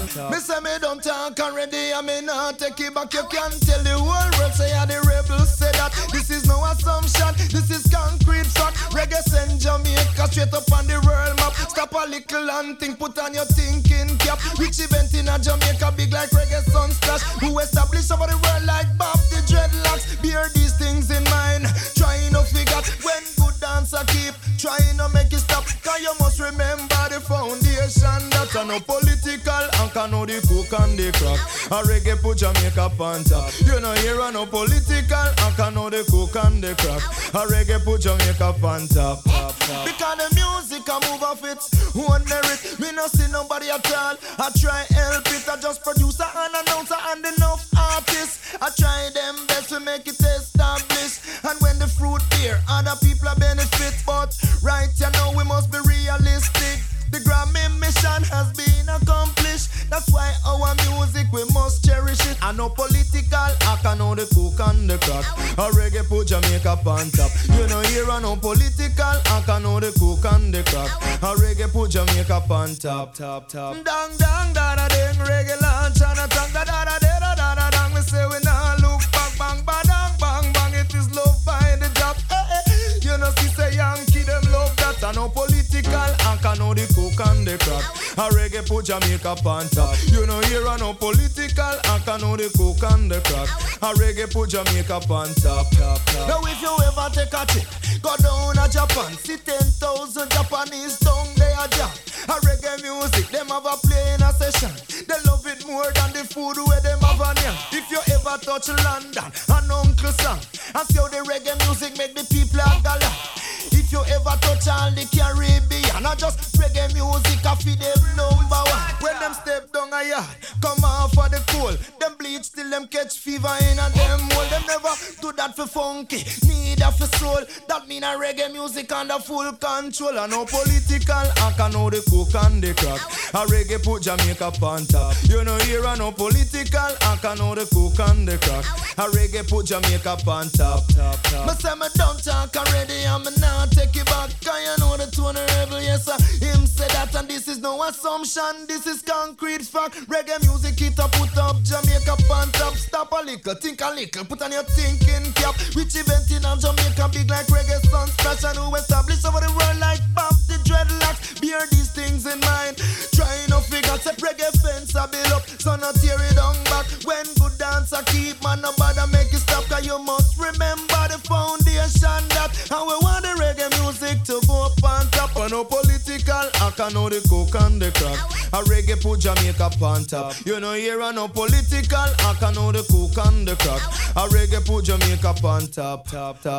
Me say me don't talk already, I me not take it back. You can tell the whole world say I the rebels say that. This is no assumption, this is concrete fact. Reggae send Jamaica straight up on the world map. Stop a little and think, put on your thinking cap. Which event in a Jamaica big like Reggae Sun Splash? Who established over the world like Bob the Dreadlocks? Bear these things in mind, trying to figure when good dancer keep trying to make it stop. Cause you must remember the foundation that are no political and can know the cook and the crack. A reggae put Jamaica on top. You know here are no political and can know the cook and the crack. A reggae put Jamaica on top. Because the music I move off its own merit. Me no see nobody at all. I try help it. I just producer and announcer and enough artists. I try them best to make it established. And when the fruit bear, other people are benefit. But right you know we must be realistic. The Grammy mission has been accomplished. That's why our music we must cherish it. I know political, I can know the cook and the crack. A reggae put Jamaica on top. You know here I know political, I can know the cook and the crack. A reggae put Jamaica on top. Dang dang da da ding reggae launch and a tang da da da da da da dang. We say we nah look back bang bang bang bang. It is love by the job. You know see say Yankee them love that. I know political, I can know the cook and the crack. A reggae put Jamaica on top. You know here I know political, I can know the cook and the crack. A reggae put Jamaica on top. Now if you ever take a trip, go down to Japan, see 10,000 Japanese tongue they a jam. A reggae music, them have a play in a session. They love it more than the food where them have a name. If you ever touch London, an uncle song, and see how the reggae music make the people a gala. If you ever touch all the Caribbean, not just reggae music, I feel them number one. When them step down a yard, come off for the cold. Them bleach till them catch fever in and them hold. Them never do that for funky, neither for soul. That mean a reggae music under full control. I know political, I can know the cook and the crack. A reggae put Jamaica on top. You know here I know political, I can know the cook and the crack. A reggae put Jamaica on top. Me say me don't talk already, I'm not take it back. Cause you know the tone rebel, yes sir. Him say that and this is no assumption, this is concrete fact. Reggae music it up, put up Jamaica on top. Stop a little, think a little, put on your thinking cap. Which event in Jamaica big like Reggae Sun Splash? And who established over the world like Bob the Dreadlocks? Bear these things in mind, trying to figure set reggae fence a build up, so not tear it down back. When good dancer keep man no bother make it stop. Cause you must remember the foundation that. And we want the reggae music to go up on top. And no political, I can know the cook and the crack. A reggae put Jamaica on top. You know here I no political, I can know the cook and the crack. A reggae put Jamaica on top.